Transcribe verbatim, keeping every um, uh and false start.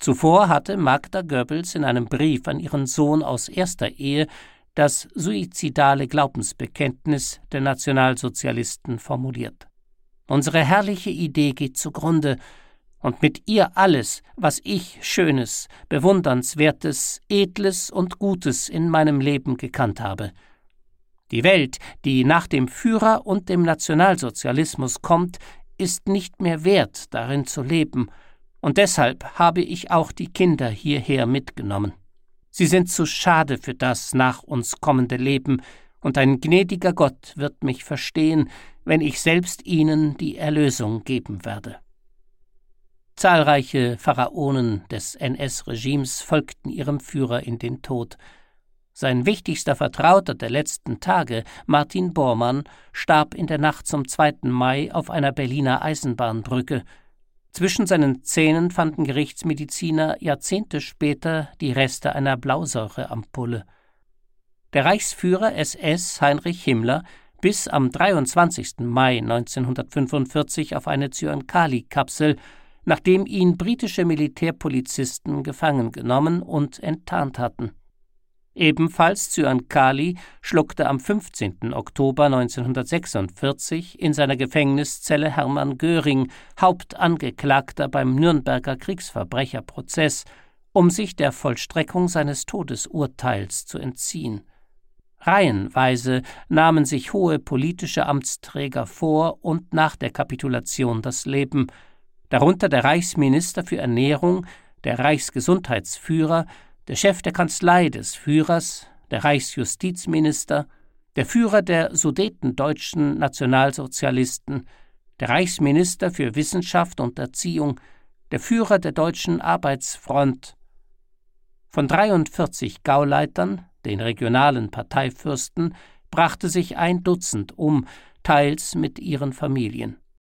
Zuvor hatte Magda Goebbels in einem Brief an ihren Sohn aus erster Ehe das suizidale Glaubensbekenntnis der Nationalsozialisten formuliert. Unsere herrliche Idee geht zugrunde, und mit ihr alles, was ich Schönes, Bewundernswertes, Edles und Gutes in meinem Leben gekannt habe. Die Welt, die nach dem Führer und dem Nationalsozialismus kommt, ist nicht mehr wert, darin zu leben, und deshalb habe ich auch die Kinder hierher mitgenommen. Sie sind zu schade für das nach uns kommende Leben, und ein gnädiger Gott wird mich verstehen, wenn ich selbst ihnen die Erlösung geben werde. Zahlreiche Pharaonen des N S-Regimes folgten ihrem Führer in den Tod. Sein wichtigster Vertrauter der letzten Tage, Martin Bormann, starb in der Nacht zum zweiten Mai auf einer Berliner Eisenbahnbrücke. Zwischen seinen Zähnen fanden Gerichtsmediziner Jahrzehnte später die Reste einer Blausäureampulle. Der Reichsführer S S Heinrich Himmler biss am dreiundzwanzigsten Mai neunzehnhundertfünfundvierzig auf eine Zyankali-Kapsel, nachdem ihn britische Militärpolizisten gefangen genommen und enttarnt hatten. Ebenfalls Zyankali schluckte am fünfzehnten Oktober neunzehnhundertsechsundvierzig in seiner Gefängniszelle Hermann Göring, Hauptangeklagter beim Nürnberger Kriegsverbrecherprozess, um sich der Vollstreckung seines Todesurteils zu entziehen. Reihenweise nahmen sich hohe politische Amtsträger vor und nach der Kapitulation das Leben, darunter der Reichsminister für Ernährung, der Reichsgesundheitsführer, der Chef der Kanzlei des Führers, der Reichsjustizminister, der Führer der Sudetendeutschen Nationalsozialisten, der Reichsminister für Wissenschaft und Erziehung, der Führer der Deutschen Arbeitsfront. Von dreiundvierzig Gauleitern, den regionalen Parteifürsten, brachte sich ein Dutzend um, teils mit ihren Familien.